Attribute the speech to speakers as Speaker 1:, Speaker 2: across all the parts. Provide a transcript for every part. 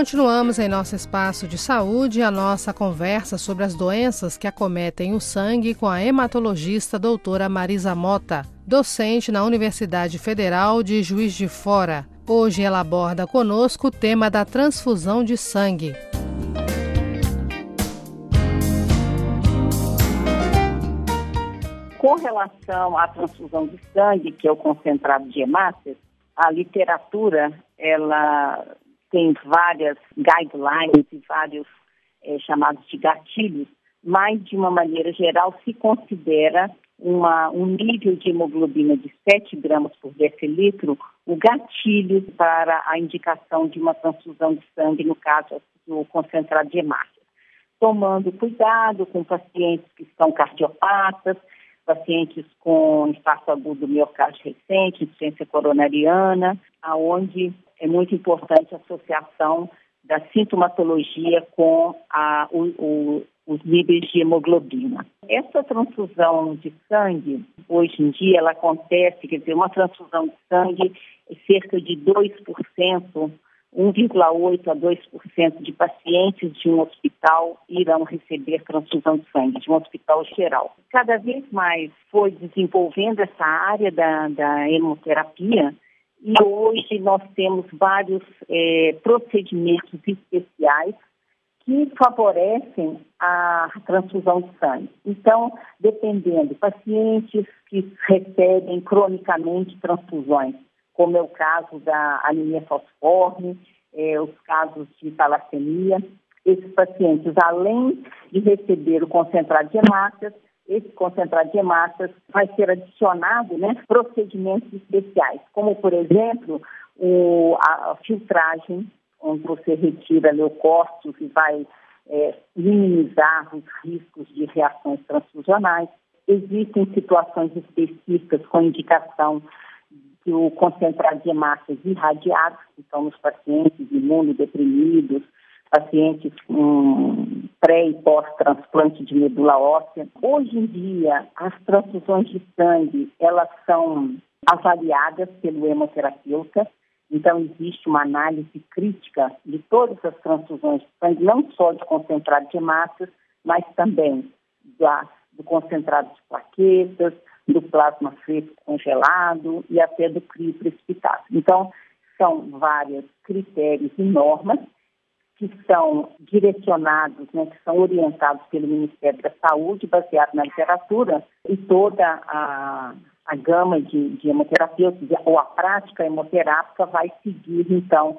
Speaker 1: continuamos em nosso espaço de saúde a nossa conversa sobre as doenças que acometem o sangue com a hematologista doutora Marisa Mota, docente na Universidade Federal de Juiz de Fora. Hoje ela aborda conosco o tema da transfusão de sangue.
Speaker 2: Com relação à transfusão de sangue, que é o concentrado de hemácias, a literatura ela tem várias guidelines e vários chamados de gatilhos, mas de uma maneira geral se considera um nível de hemoglobina de 7 gramas por decilitro o gatilho para a indicação de uma transfusão de sangue, no caso do concentrado de hemácias. Tomando cuidado com pacientes que são cardiopatas, pacientes com infarto agudo do miocárdio recente, insuficiência coronariana, aonde é muito importante a associação da sintomatologia com os níveis de hemoglobina. Essa transfusão de sangue, hoje em dia, ela acontece, quer dizer, uma transfusão de sangue é cerca de 2%, 1,8% a 2% de pacientes de um hospital irão receber transfusão de sangue, de um hospital geral. Cada vez mais foi desenvolvendo essa área da hemoterapia e hoje nós temos vários procedimentos especiais que favorecem a transfusão de sangue. Então, dependendo, pacientes que recebem cronicamente transfusões, como é o caso da anemia falciforme, os casos de talassemia. Esses pacientes, além de receber o concentrado de hemácias, esse concentrado de hemácias vai ser adicionado, procedimentos especiais, como, por exemplo, a filtragem, onde você retira leucócitos e vai minimizar os riscos de reações transfusionais. Existem situações específicas com indicação que o concentrado de hemácias irradiado, então nos pacientes imunodeprimidos, pacientes com pré- e pós-transplante de medula óssea. Hoje em dia, as transfusões de sangue, elas são avaliadas pelo hemoterapeuta, então existe uma análise crítica de todas as transfusões de sangue, não só de concentrado de hemácias, mas também do concentrado de plaquetas, do plasma fresco congelado e até do crio precipitado. Então, são vários critérios e normas que são direcionados, que são orientados pelo Ministério da Saúde, baseado na literatura, e toda a gama de hemoterapeutas, ou a prática hemoterápica, vai seguir, então,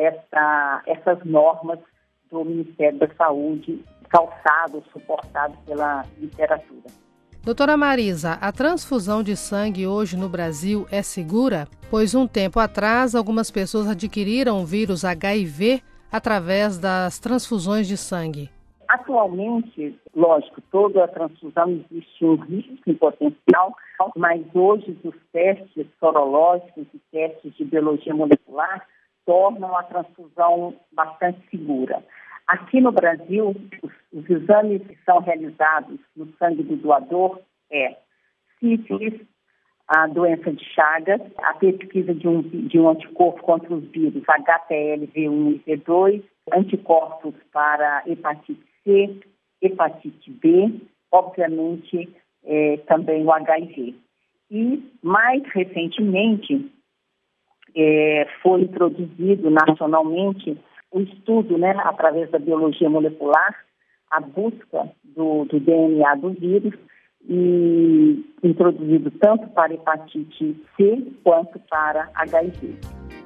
Speaker 2: essas normas do Ministério da Saúde, calçado, suportado pela literatura.
Speaker 1: Doutora Marisa, a transfusão de sangue hoje no Brasil é segura? Pois um tempo atrás, algumas pessoas adquiriram o vírus HIV através das transfusões de sangue.
Speaker 2: Atualmente, lógico, toda a transfusão existe um risco em potencial, mas hoje os testes sorológicos e testes de biologia molecular tornam a transfusão bastante segura. Aqui no Brasil, os exames que são realizados no sangue do doador é sífilis, a doença de Chagas, a pesquisa de um anticorpo contra os vírus HTLV1 e V2, anticorpos para hepatite C, hepatite B, obviamente também o HIV. E, mais recentemente, foi introduzido nacionalmente o estudo, através da biologia molecular, a busca do DNA do vírus, e introduzido tanto para hepatite C quanto para HIV.